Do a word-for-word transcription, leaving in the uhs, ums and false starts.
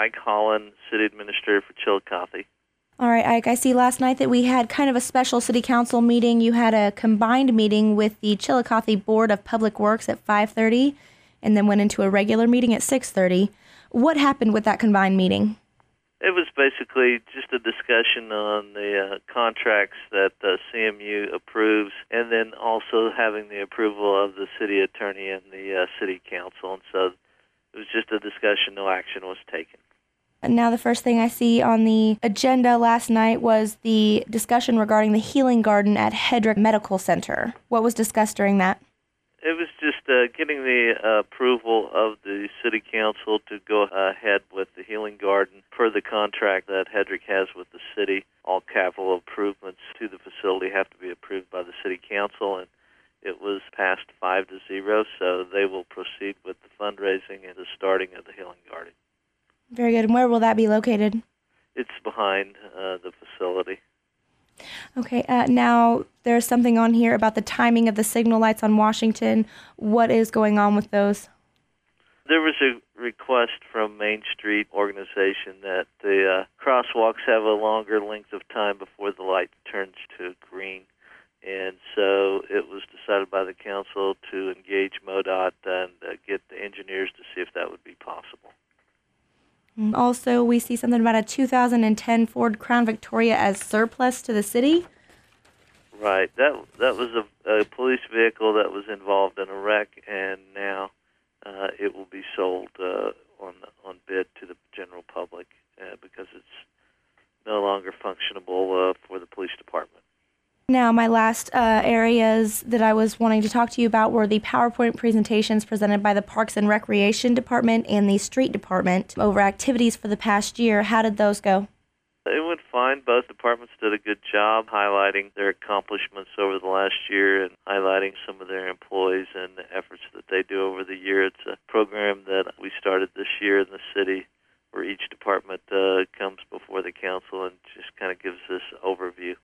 Ike Holland, City Administrator for Chillicothe. All right, Ike, I see last night that we had kind of a special city council meeting. You had a combined meeting with the Chillicothe Board of Public Works at five thirty and then went into a regular meeting at six thirty. What happened with that combined meeting? It was basically just a discussion on the uh, contracts that uh, C M U approves, and then also having the approval of the city attorney and the uh, city council. And so it was just a discussion, no action was taken. And now the first thing I see on the agenda last night was the discussion regarding the healing garden at Hedrick Medical Center. What was discussed during that? It was just uh, getting the uh, approval of the city council to go ahead with the healing garden per the contract that Hedrick has with the city. All capital improvements to the facility have to be approved by the city council, and it was passed five to zero, so they will proceed with the fundraising and the starting of the healing garden. Very good. And where will that be located? It's behind uh, the facility. Okay, uh, now there's something on here about the timing of the signal lights on Washington. What is going on with those? There was a request from Main Street organization that the uh, crosswalks have a longer length of time before the light turns to green. And so it was decided by the council to engage MoDOT and uh, get the engineers to see if that would be possible. Also, we see something about a two thousand ten Ford Crown Victoria as surplus to the city. Right. That that was a, a police vehicle that was involved in a wreck, and now uh, it will be sold uh, on on bid to the general public uh, because it's no longer functionable uh, for the police department. Now, my last uh, areas that I was wanting to talk to you about were the PowerPoint presentations presented by the Parks and Recreation Department and the Street Department over activities for the past year. How did those go? It went fine. Both departments did a good job highlighting their accomplishments over the last year and highlighting some of their employees and the efforts that they do over the year. It's a program that we started this year in the city